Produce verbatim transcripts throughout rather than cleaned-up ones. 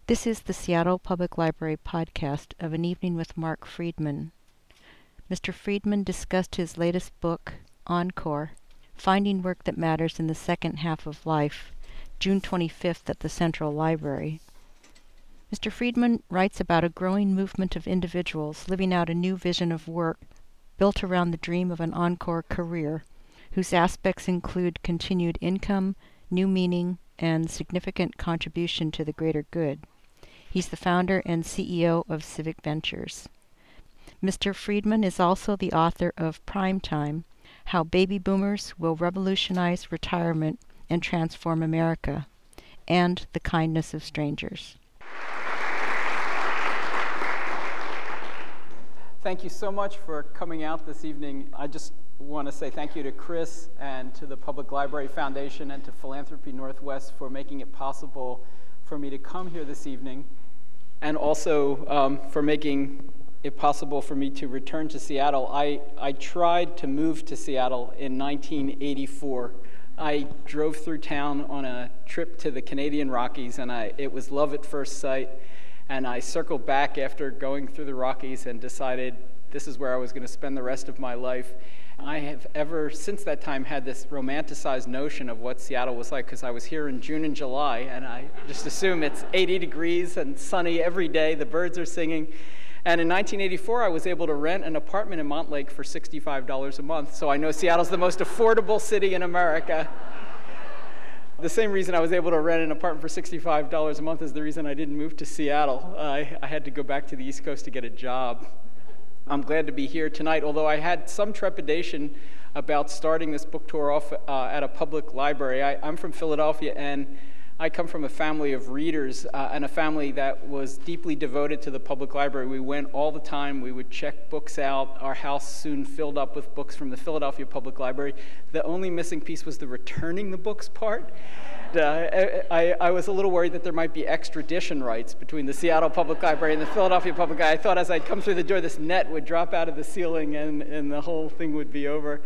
This is the Seattle Public Library podcast of An Evening with Mark Friedman. Mister Friedman discussed his latest book, Encore, Finding Work That Matters in the Second Half of Life, June twenty-fifth at the Central Library. Mister Friedman writes about a growing movement of individuals living out a new vision of work built around the dream of an encore career, whose aspects include continued income, new meaning, and significant contribution to the greater good. He's the founder and C E O of Civic Ventures. Mister Friedman is also the author of Prime Time, How Baby Boomers Will Revolutionize Retirement and Transform America, and The Kindness of Strangers. Thank you so much for coming out this evening. I just want to say thank you to Chris and to the Public Library Foundation and to Philanthropy Northwest for making it possible for me to come here this evening, and also um, for making it possible for me to return to Seattle. I, I tried to move to Seattle in nineteen eighty-four. I drove through town on a trip to the Canadian Rockies, and I, it was love at first sight. And I circled back after going through the Rockies and decided this is where I was going to spend the rest of my life. I have ever since that time had this romanticized notion of what Seattle was like, because I was here in June and July, and I just assume it's eighty degrees and sunny every day, the birds are singing. And in nineteen eighty-four, I was able to rent an apartment in Montlake for sixty-five dollars a month, so I know Seattle's the most affordable city in America. The same reason I was able to rent an apartment for sixty-five dollars a month is the reason I didn't move to Seattle. Uh, I, I had to go back to the East Coast to get a job. I'm glad to be here tonight, although I had some trepidation about starting this book tour off uh, at a public library. I, I'm from Philadelphia, and I come from a family of readers uh, and a family that was deeply devoted to the public library. We went all the time. We would check books out. Our house soon filled up with books from the Philadelphia Public Library. The only missing piece was the returning the books part. Uh, I, I was a little worried that there might be extradition rights between the Seattle Public Library and the Philadelphia Public Library. I thought as I'd come through the door, this net would drop out of the ceiling and, and the whole thing would be over.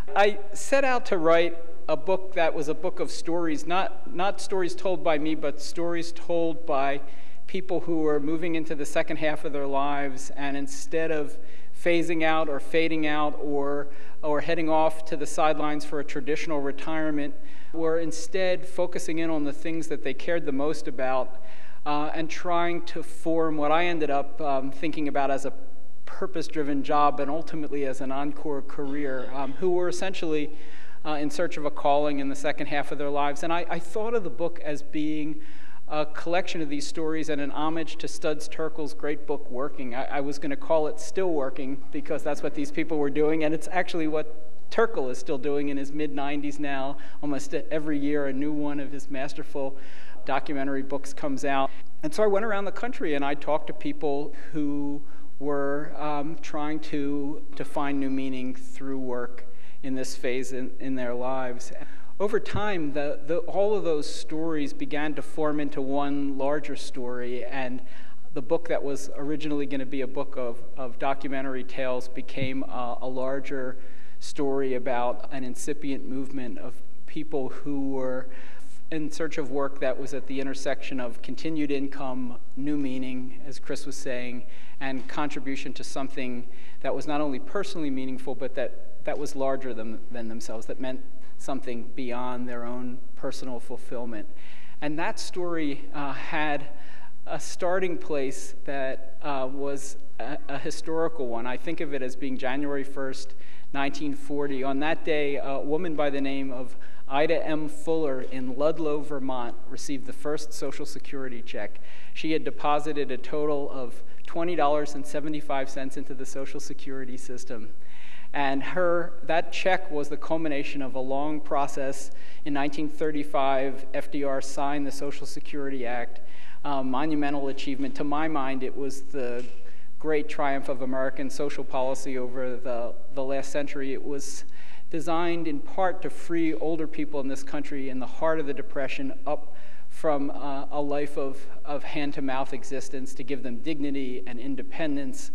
I set out to write a book that was a book of stories, not, not stories told by me, but stories told by people who were moving into the second half of their lives, and instead of phasing out or fading out or, or heading off to the sidelines for a traditional retirement, were instead focusing in on the things that they cared the most about uh, and trying to form what I ended up um, thinking about as a purpose-driven job and ultimately as an encore career, um, who were essentially uh, in search of a calling in the second half of their lives. And I, I thought of the book as being a collection of these stories and an homage to Studs Terkel's great book, Working. I, I was going to call it Still Working because that's what these people were doing, and it's actually what Terkel is still doing in his mid nineties now. Almost every year a new one of his masterful documentary books comes out. And so I went around the country and I talked to people who were um, trying to, to find new meaning through work in this phase in, in their lives. Over time, the, the, all of those stories began to form into one larger story, and the book that was originally going to be a book of, of documentary tales became a, a larger story about an incipient movement of people who were in search of work that was at the intersection of continued income, new meaning, as Chris was saying, and contribution to something that was not only personally meaningful, but that, that was larger than, than themselves, that meant something beyond their own personal fulfillment. And that story uh, had a starting place that uh, was a, a historical one. I think of it as being January first, nineteen forty. On that day, a woman by the name of Ida M. Fuller in Ludlow, Vermont, received the first Social Security check. She had deposited a total of twenty dollars and seventy-five cents into the Social Security system. And her that check was the culmination of a long process. In nineteen thirty-five, F D R signed the Social Security Act, a monumental achievement. To my mind, it was the great triumph of American social policy over the, the last century. It was designed in part to free older people in this country in the heart of the Depression up from uh, a life of, of hand-to-mouth existence, to give them dignity and independence.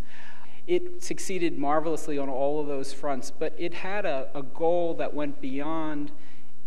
It succeeded marvelously on all of those fronts, but it had a, a goal that went beyond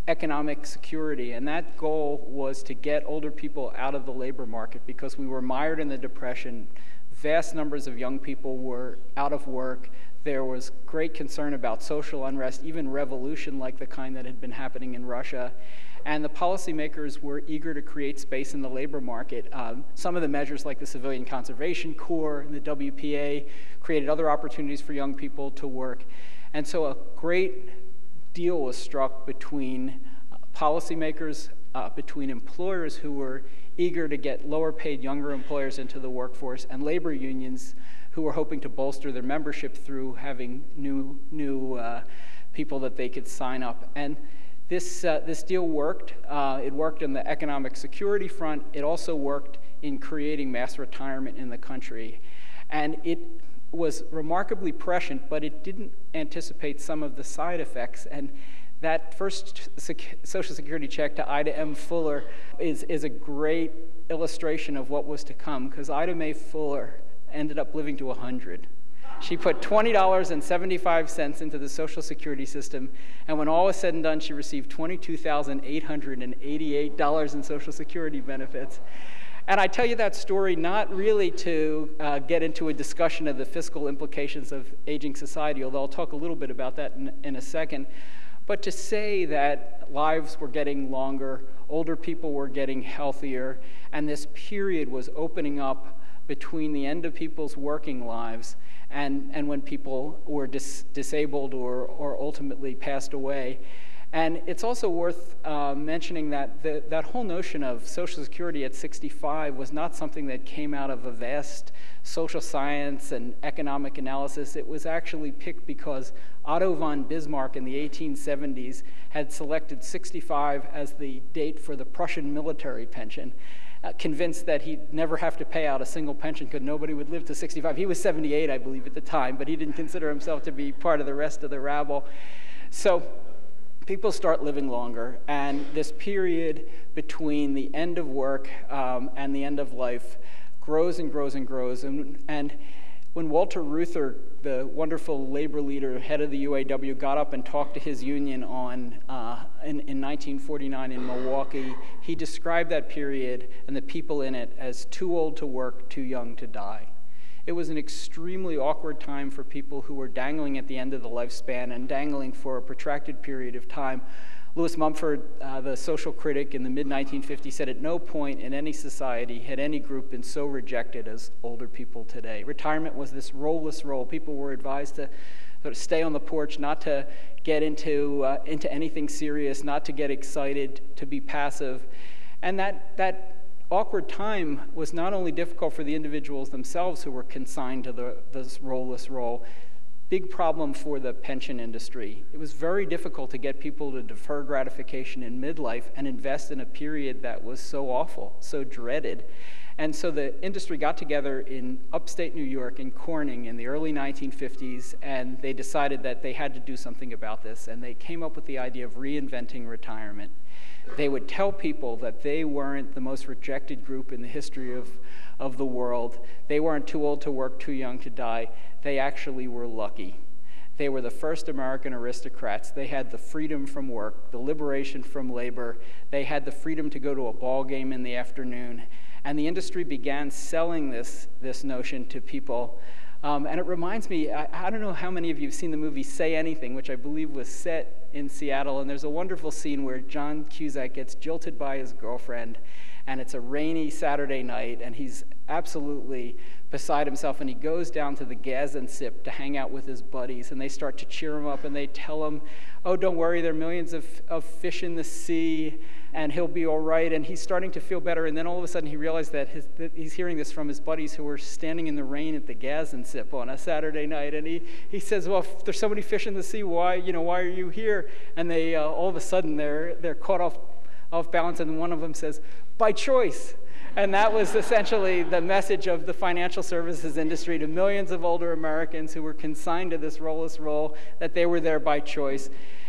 economic security, and that goal was to get older people out of the labor market because we were mired in the Depression. Vast numbers of young people were out of work. There was great concern about social unrest, even revolution like the kind that had been happening in Russia. And the policymakers were eager to create space in the labor market. Um, some of the measures like the Civilian Conservation Corps and the W P A created other opportunities for young people to work. And so a great deal was struck between uh, policymakers, uh, between employers who were eager to get lower paid younger employers into the workforce, and labor unions who were hoping to bolster their membership through having new, new uh, people that they could sign up. And this, uh, this deal worked. Uh, it worked on the economic security front. It also worked in creating mass retirement in the country. And it was remarkably prescient, but it didn't anticipate some of the side effects. And that first sec- Social Security check to Ida M. Fuller is, is a great illustration of what was to come, because Ida Mae Fuller ended up living to one hundred. She put twenty dollars and seventy-five cents into the Social Security system, and when all was said and done, she received twenty-two thousand eight hundred eighty-eight dollars in Social Security benefits. And I tell you that story not really to uh, get into a discussion of the fiscal implications of aging society, although I'll talk a little bit about that in, in a second, but to say that lives were getting longer, older people were getting healthier, and this period was opening up between the end of people's working lives and, and when people were dis- disabled or, or ultimately passed away. And it's also worth uh, mentioning that the, that whole notion of Social Security at sixty-five was not something that came out of a vast social science and economic analysis. It was actually picked because Otto von Bismarck in the eighteen seventies had selected sixty-five as the date for the Prussian military pension, uh, convinced that he'd never have to pay out a single pension because nobody would live to sixty-five. He was seventy-eight, I believe, at the time, but he didn't consider himself to be part of the rest of the rabble. So people start living longer, and this period between the end of work um, and the end of life grows and grows and grows. And, and when Walter Reuther, the wonderful labor leader, head of the U A W, got up and talked to his union on uh, in, in nineteen forty-nine in Milwaukee, he described that period and the people in it as too old to work, too young to die. It was an extremely awkward time for people who were dangling at the end of the lifespan and dangling for a protracted period of time. Lewis Mumford, uh, the social critic in the mid nineteen fifties, said at no point in any society had any group been so rejected as older people today. Retirement was this role-less role. People were advised to sort of stay on the porch, not to get into, uh, into anything serious, not to get excited, to be passive. And that, that awkward time was not only difficult for the individuals themselves who were consigned to the, this role-less role, big problem for the pension industry. It was very difficult to get people to defer gratification in midlife and invest in a period that was so awful, so dreaded. And so the industry got together in upstate New York in Corning in the early nineteen fifties, and they decided that they had to do something about this, and they came up with the idea of reinventing retirement. They would tell people that they weren't the most rejected group in the history of, of the world. They weren't too old to work, too young to die. They actually were lucky. They were the first American aristocrats. They had the freedom from work, the liberation from labor. They had the freedom to go to a ball game in the afternoon. And the industry began selling this, this notion to people. Um, and it reminds me, I, I don't know how many of you have seen the movie Say Anything, which I believe was set in Seattle. And there's a wonderful scene where John Cusack gets jilted by his girlfriend, and it's a rainy Saturday night, and he's absolutely beside himself, and he goes down to the Gaziantep to hang out with his buddies, and they start to cheer him up, and they tell him, oh, don't worry, there are millions of, of fish in the sea, and he'll be all right, and he's starting to feel better, and then all of a sudden he realized that, his, that he's hearing this from his buddies who were standing in the rain at the Gaziantep on a Saturday night, and he, he says, well, if there's so many fish in the sea, why, you know, why are you here? And they, uh, all of a sudden, they're, they're caught off, off balance, and one of them says, by choice. And that was essentially the message of the financial services industry to millions of older Americans who were consigned to this role-less role, that they were there by choice.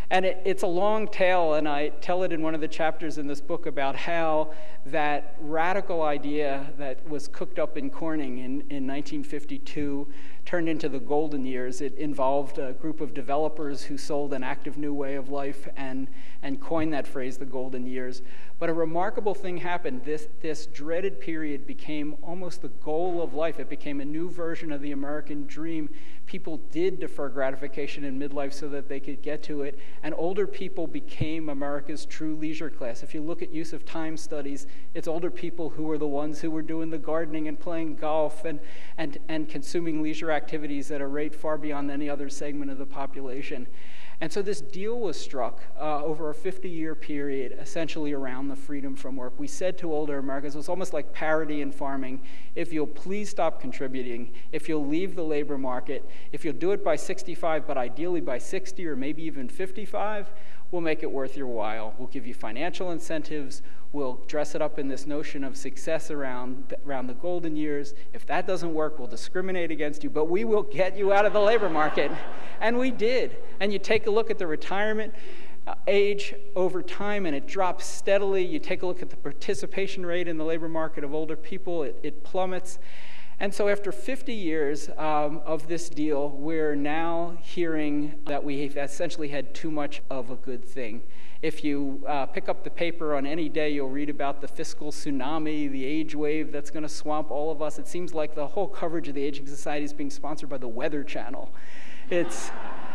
And it, it's a long tale, and I tell it in one of the chapters in this book about how that radical idea that was cooked up in Corning in, in nineteen fifty-two turned into the golden years. It involved a group of developers who sold an active new way of life and, and coined that phrase, the golden years. But a remarkable thing happened. This, this dreaded period became almost the goal of life. It became a new version of the American dream. People did defer gratification in midlife so that they could get to it, and older people became America's true leisure class. If you look at use of time studies, it's older people who were the ones who were doing the gardening and playing golf and, and, and consuming leisure activities at a rate far beyond any other segment of the population. And so this deal was struck uh, over a fifty-year period, essentially around the freedom from work. We said to older Americans, it was almost like parity in farming, if you'll please stop contributing, if you'll leave the labor market, if you'll do it by sixty-five, but ideally by sixty or maybe even fifty-five, we'll make it worth your while. We'll give you financial incentives. We'll dress it up in this notion of success around, around the golden years. If that doesn't work, we'll discriminate against you, but we will get you out of the labor market. And we did. And you take a look at the retirement uh, age over time, and it drops steadily. You take a look at the participation rate in the labor market of older people, it, it plummets. And so after fifty years um, of this deal, we're now hearing that we've essentially had too much of a good thing. If you uh, pick up the paper on any day, you'll read about the fiscal tsunami, the age wave that's going to swamp all of us. It seems like the whole coverage of the Aging Society is being sponsored by the Weather Channel. It's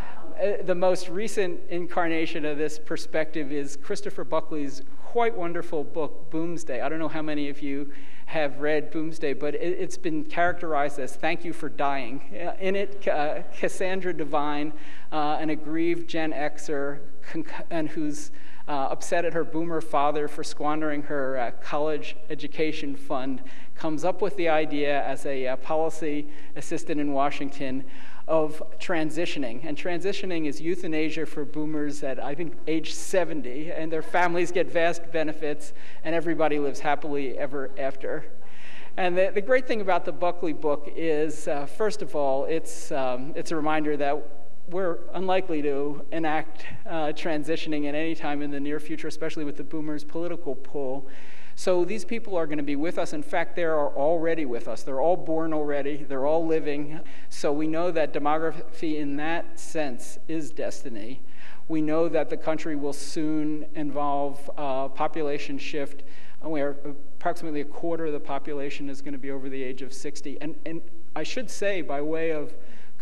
uh, the most recent incarnation of this perspective is Christopher Buckley's quite wonderful book, Boomsday. I don't know how many of you have read Boomsday, but it, it's been characterized as Thank You for Dying. In it, uh, Cassandra Devine, uh, an aggrieved Gen Xer, conc- and who's uh, upset at her boomer father for squandering her uh, college education fund, comes up with the idea as a uh, policy assistant in Washington of transitioning. And transitioning is euthanasia for boomers at, I think, age seventy, and their families get vast benefits, and everybody lives happily ever after. And the, the great thing about the Buckley book is, uh, first of all, it's, um, it's a reminder that we're unlikely to enact uh, transitioning at any time in the near future, especially with the boomers' political pull. So these people are going to be with us. In fact, they are already with us. They're all born already. They're all living. So we know that demography in that sense is destiny. We know that the country will soon involve uh, population shift, where approximately a quarter of the population is going to be over the age of sixty. And, and I should say, by way of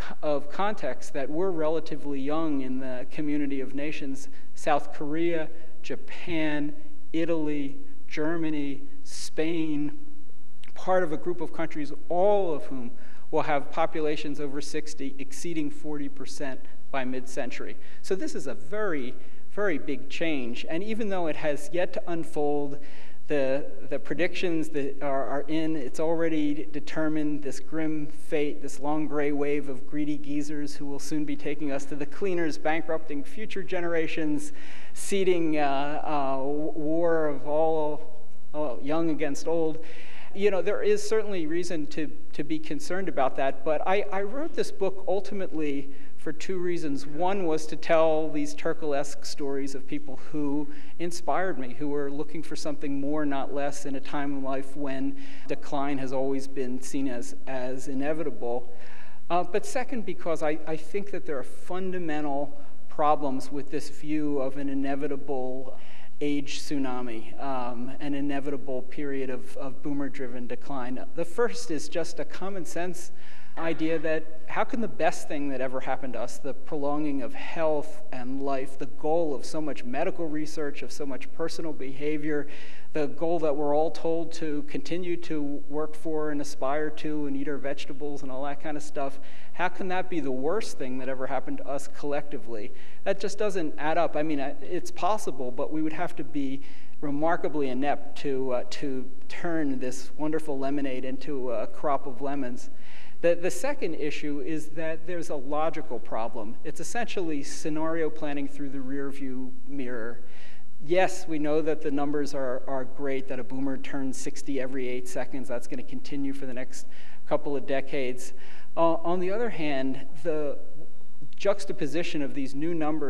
of context, that we're relatively young in the community of nations. South Korea, Japan, Italy, Germany, Spain, part of a group of countries, all of whom will have populations over sixty exceeding forty percent by mid-century. So this is a very, very big change. And even though it has yet to unfold, the, the predictions that are, are in, it's already determined this grim fate, this long gray wave of greedy geezers who will soon be taking us to the cleaners, bankrupting future generations, seeding uh, uh, war of all uh, young against old. You know, there is certainly reason to, to be concerned about that, but I, I wrote this book ultimately for two reasons. One was to tell these Turkle-esque stories of people who inspired me, who were looking for something more, not less, in a time in life when decline has always been seen as, as inevitable. Uh, but second, because I, I think that there are fundamental problems with this view of an inevitable age tsunami, um, an inevitable period of, of boomer-driven decline. The first is just a common sense idea that how can the best thing that ever happened to us, the prolonging of health and life, the goal of so much medical research, of so much personal behavior, the goal that we're all told to continue to work for and aspire to and eat our vegetables and all that kind of stuff, how can that be the worst thing that ever happened to us collectively? That just doesn't add up. I mean, it's possible, but we would have to be remarkably inept to, uh, to turn this wonderful lemonade into a crop of lemons. The, the second issue is that there's a logical problem. It's essentially scenario planning through the rearview mirror. Yes, we know that the numbers are, are great, that a boomer turns sixty every eight seconds. That's going to continue for the next couple of decades. Uh, on the other hand, the juxtaposition of these new numbers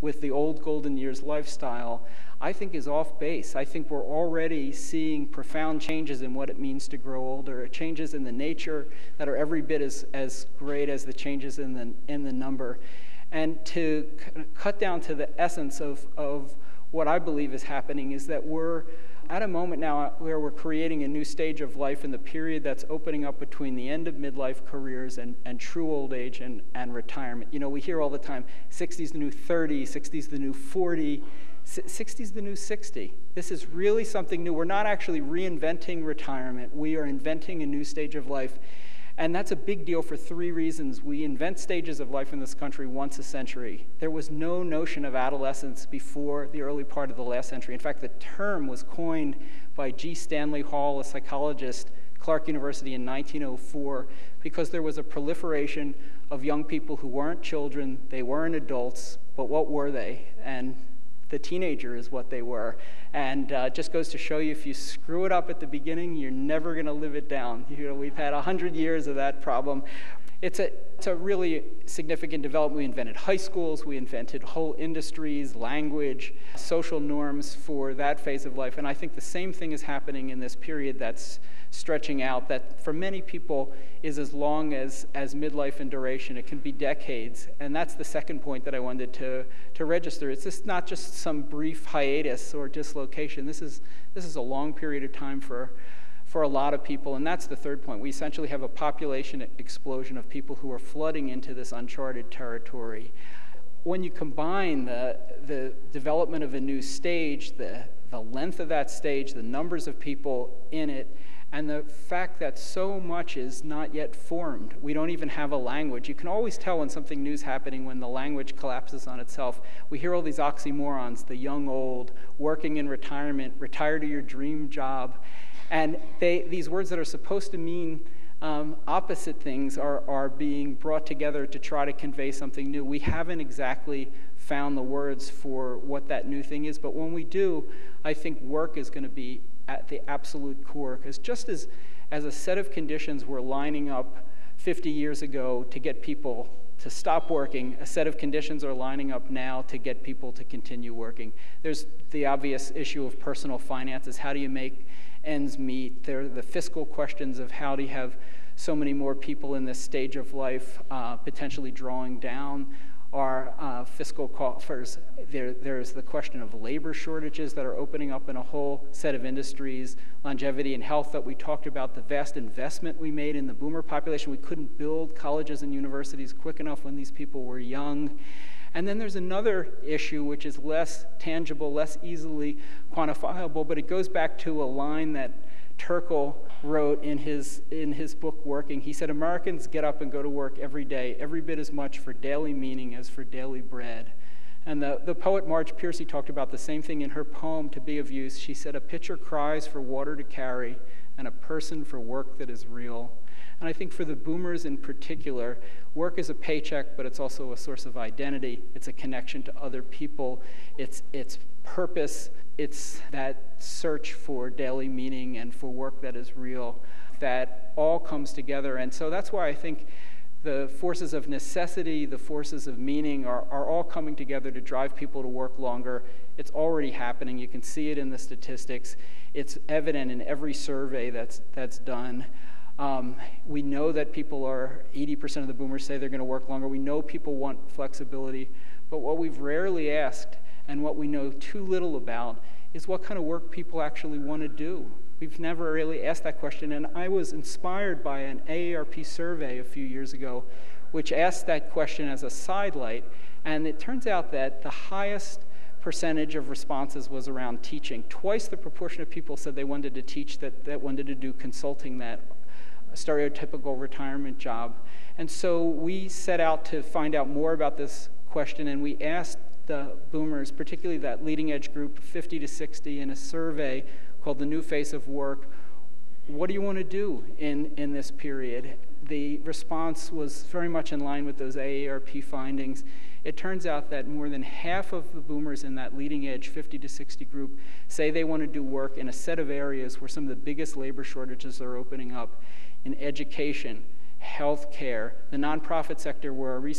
with the old golden years lifestyle, I think is off base. I think we're already seeing profound changes in what it means to grow older, changes in the nature that are every bit as, as great as the changes in the, in the number. And to c- cut down to the essence of, of what I believe is happening is that we're at a moment now where we're creating a new stage of life in the period that's opening up between the end of midlife careers and, and true old age and, and retirement. You know, we hear all the time, sixty's the new thirty, sixty's the new forty, sixty's the new sixty. This is really something new. We're not actually reinventing retirement. We are inventing a new stage of life. And that's a big deal for three reasons. We invent stages of life in this country once a century. There was no notion of adolescence before the early part of the last century. In fact, the term was coined by G. Stanley Hall, a psychologist, Clark University in nineteen oh four, because there was a proliferation of young people who weren't children, they weren't adults, but what were they? And the teenager is what they were. And uh, it just goes to show you, if you screw it up at the beginning, you're never going to live it down. You know, we've had one hundred years of that problem. It's a, it's a really significant development. We invented high schools, we invented whole industries, language, social norms for that phase of life. And I think the same thing is happening in this period that's stretching out, that for many people is as long as, as midlife in duration. It can be decades. And that's the second point that I wanted to, to register. It's just not just some brief hiatus or dislocation. This is, this is a long period of time for, for a lot of people. And that's the third point. We essentially have a population explosion of people who are flooding into this uncharted territory. When you combine the, the development of a new stage, the, the length of that stage, the numbers of people in it, and the fact that so much is not yet formed. We don't even have a language. You can always tell when something new is happening when the language collapses on itself. We hear all these oxymorons, the young old, working in retirement, retire to your dream job. And they, these words that are supposed to mean um, opposite things are, are being brought together to try to convey something new. We haven't exactly found the words for what that new thing is, but when we do, I think work is going to be at the absolute core, because just as, as a set of conditions were lining up fifty years ago to get people to stop working, a set of conditions are lining up now to get people to continue working. There's the obvious issue of personal finances. How do you make ends meet? There are the fiscal questions of how do you have so many more people in this stage of life uh, potentially drawing down our uh, fiscal coffers. There, there's the question of labor shortages that are opening up in a whole set of industries, longevity and health that we talked about, the vast investment we made in the boomer population. We couldn't build colleges and universities quick enough when these people were young. And then there's another issue which is less tangible, less easily quantifiable, but it goes back to a line that Turkle wrote in his in his book Working. He said, Americans get up and go to work every day, every bit as much for daily meaning as for daily bread. And the, the poet Marge Piercy talked about the same thing in her poem, To Be of Use. She said, a pitcher cries for water to carry, and a person for work that is real. And I think for the boomers in particular, work is a paycheck, but it's also a source of identity. It's a connection to other people. It's, it's purpose. It's that search for daily meaning and for work that is real that all comes together. And so that's why I think the forces of necessity, the forces of meaning are, are all coming together to drive people to work longer. It's already happening. You can see it in the statistics. It's evident in every survey that's, that's done. Um, we know that people are, eighty percent of the boomers say they're going to work longer. We know people want flexibility. But what we've rarely asked and what we know too little about is what kind of work people actually want to do. We've never really asked that question. And I was inspired by an A A R P survey a few years ago, which asked that question as a sidelight. And it turns out that the highest percentage of responses was around teaching. Twice the proportion of people said they wanted to teach that, that wanted to do consulting, that stereotypical retirement job. And so we set out to find out more about this question, and we asked the boomers, particularly that leading edge group, fifty to sixty, in a survey called The New Face of Work, what do you want to do in, in this period? The response was very much in line with those A A R P findings. It turns out that more than half of the boomers in that leading edge fifty to sixty group say they want to do work in a set of areas where some of the biggest labor shortages are opening up: in education, healthcare, the nonprofit sector, where a recent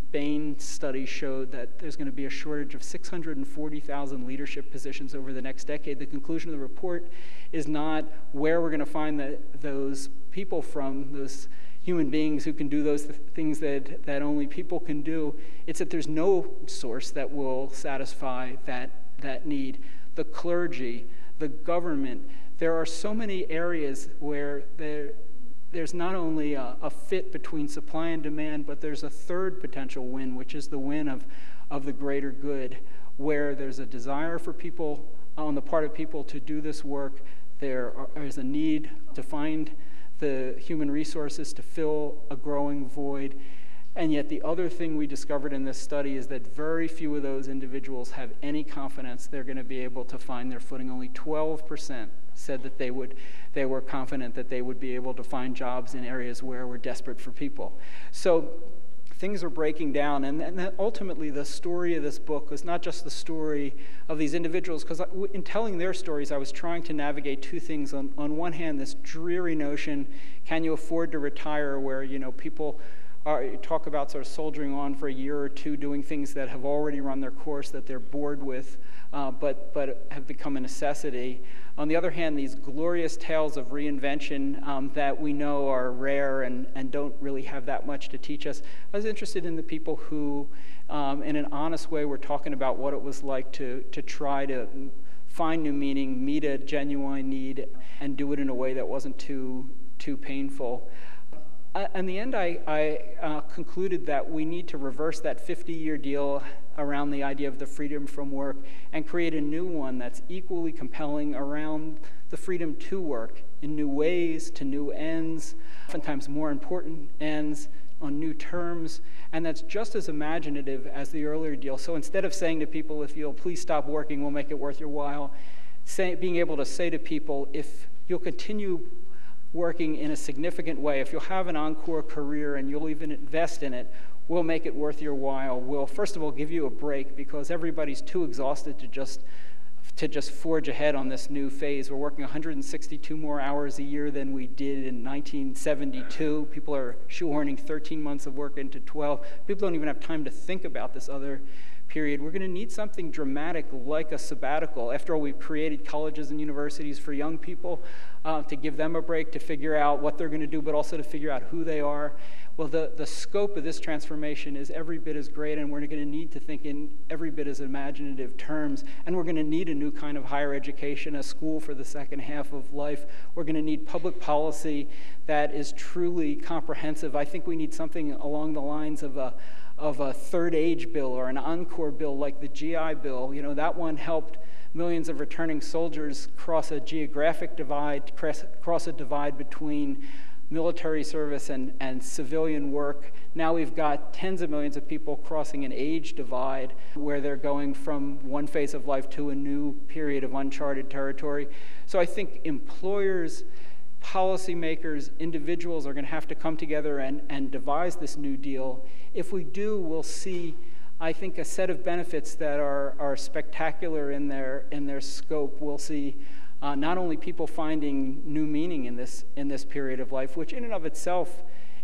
Bain study showed that there's going to be a shortage of six hundred forty thousand leadership positions over the next decade. The conclusion of the report is not where we're going to find the, those people from, those human beings who can do those th- things that, that only people can do. It's that there's no source that will satisfy that, that need. The clergy, the government, there are so many areas where there there's not only a, a fit between supply and demand, but there's a third potential win, which is the win of, of the greater good, where there's a desire for people, on the part of people, to do this work. There are, is a need to find the human resources to fill a growing void. And yet the other thing we discovered in this study is that very few of those individuals have any confidence they're going to be able to find their footing. Only twelve percent said that they would, they were confident that they would be able to find jobs in areas where we're desperate for people. So things are breaking down, and, and ultimately the story of this book was not just the story of these individuals, because in telling their stories, I was trying to navigate two things. On, on one hand, this dreary notion, can you afford to retire, where, you know, people are, talk about sort of soldiering on for a year or two, doing things that have already run their course, that they're bored with, uh, but, but have become a necessity. On the other hand, these glorious tales of reinvention um, that we know are rare and, and don't really have that much to teach us. I was interested in the people who, um, in an honest way, were talking about what it was like to, to try to find new meaning, meet a genuine need, and do it in a way that wasn't too, too painful. Uh, in the end, I, I uh, concluded that we need to reverse that fifty-year deal around the idea of the freedom from work and create a new one that's equally compelling around the freedom to work in new ways, to new ends, oftentimes more important ends, on new terms, and that's just as imaginative as the earlier deal. So instead of saying to people, if you'll please stop working, we'll make it worth your while, say, being able to say to people, if you'll continue working in a significant way, if you'll have an encore career and you'll even invest in it, we'll make it worth your while. We'll, first of all, give you a break because everybody's too exhausted to just to just forge ahead on this new phase. We're working one hundred sixty-two more hours a year than we did in nineteen seventy-two. People are shoehorning thirteen months of work into twelve. People don't even have time to think about this other period. We're going to need something dramatic like a sabbatical. After all, we've created colleges and universities for young people uh, to give them a break, to figure out what they're going to do, but also to figure out who they are. Well, the, the scope of this transformation is every bit as great, and we're going to need to think in every bit as imaginative terms, and we're going to need a new kind of higher education, a school for the second half of life. We're going to need public policy that is truly comprehensive. I think we need something along the lines of a of a third age bill or an encore bill like the G I Bill. You know, that one helped millions of returning soldiers cross a geographic divide, cross, cross a divide between military service and, and civilian work. Now we've got tens of millions of people crossing an age divide where they're going from one phase of life to a new period of uncharted territory. So I think employers, policymakers, individuals are going to have to come together and, and devise this new deal. If we do, we'll see, I think, a set of benefits that are, are spectacular in their, in their scope. We'll see Uh, not only people finding new meaning in this in this period of life, which in and of itself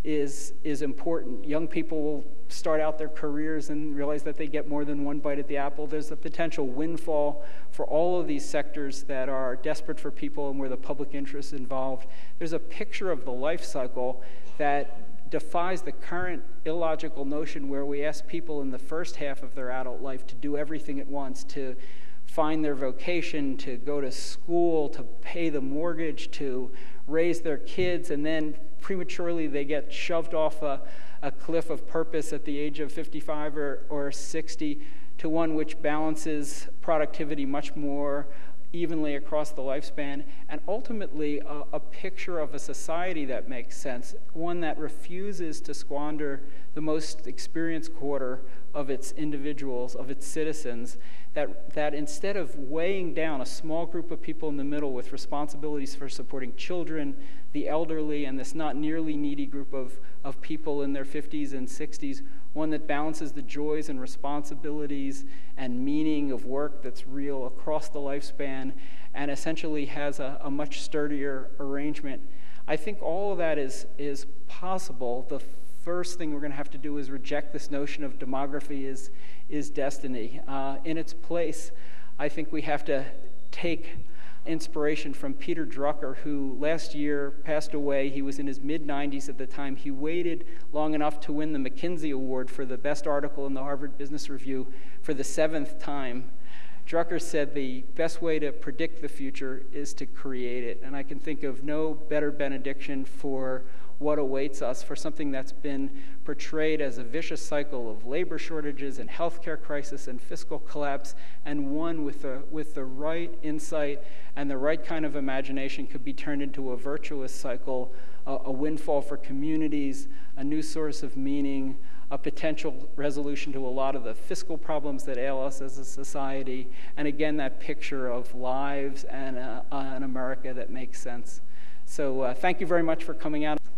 is is important. Young people will start out their careers and realize that they get more than one bite at the apple. There's a potential windfall for all of these sectors that are desperate for people and where the public interest is involved. There's a picture of the life cycle that defies the current illogical notion where we ask people in the first half of their adult life to do everything at once, to find their vocation, to go to school, to pay the mortgage, to raise their kids, and then prematurely they get shoved off a, a cliff of purpose at the age of fifty-five or, or sixty to one which balances productivity much more evenly across the lifespan, and ultimately a, a picture of a society that makes sense, one that refuses to squander the most experienced quarter of its individuals, of its citizens, that, that instead of weighing down a small group of people in the middle with responsibilities for supporting children, the elderly, and this not nearly needy group of, of people in their fifties and sixties, one that balances the joys and responsibilities and meaning of work that's real across the lifespan and essentially has a, a much sturdier arrangement. I think all of that is, is possible. The first thing we're going to have to do is reject this notion of demography is, is destiny. Uh, in its place, I think we have to take inspiration from Peter Drucker, who last year passed away. He was in his mid nineties at the time. He waited long enough to win the McKinsey Award for the best article in the Harvard Business Review for the seventh time. Drucker said the best way to predict the future is to create it. And I can think of no better benediction for what awaits us, for something that's been portrayed as a vicious cycle of labor shortages and healthcare crisis and fiscal collapse, and one with the, with the right insight and the right kind of imagination could be turned into a virtuous cycle, a, a windfall for communities, a new source of meaning, a potential resolution to a lot of the fiscal problems that ail us as a society, and again, that picture of lives and uh, an America that makes sense. So uh, thank you very much for coming out.